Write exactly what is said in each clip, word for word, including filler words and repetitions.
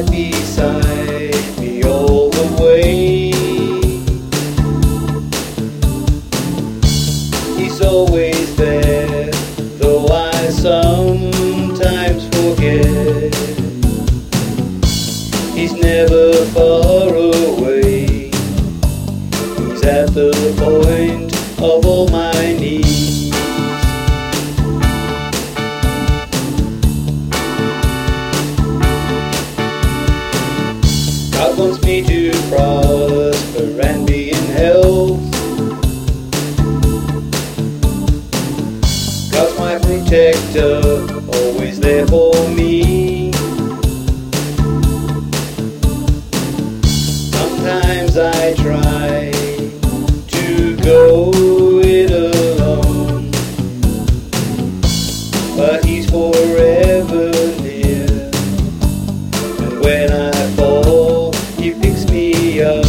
right beside me all the way. He's always there, though I sometimes forget. He's never far away. He's at the point of all my needs. God wants me to prosper and be in health. God's my protector, always there for me. Sometimes I try to go it alone, but He's forever near, and when I fall, He picks me up.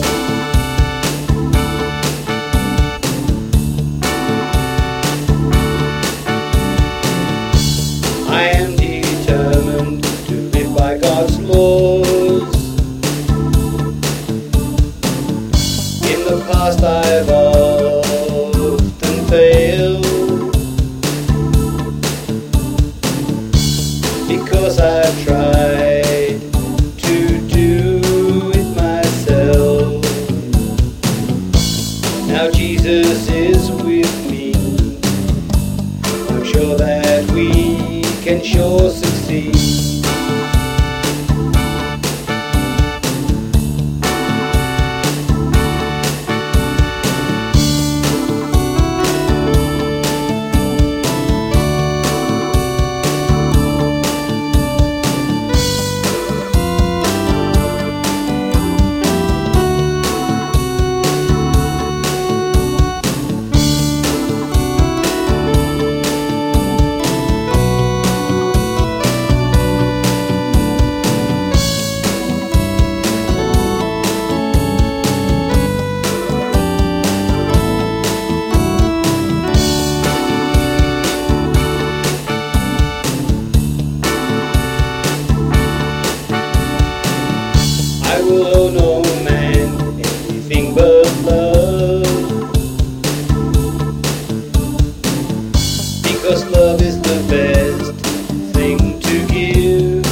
I am determined to live by God's laws. In the past I've often failed, because I've tried to do it myself. Now Jesus is with me. I'm sure that we can sure succeed. I will owe no man anything but love, because love is the best thing to give.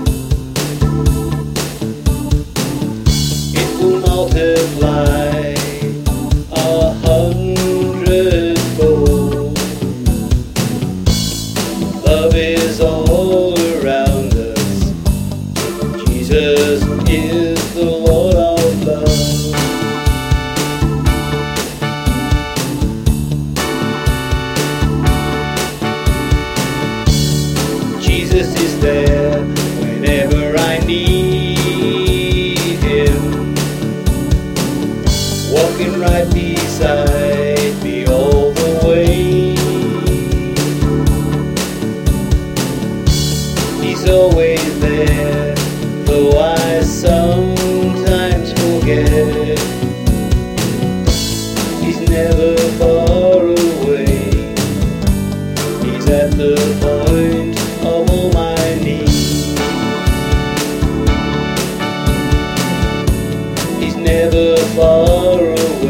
It will multiply a hundredfold. Love is all around us. Jesus is the Lord of love. Jesus is there whenever I need Him, walking right beside me all the way. He's always there, though I sometimes forget. He's never far away. He's at the point of all my needs. He's never far away.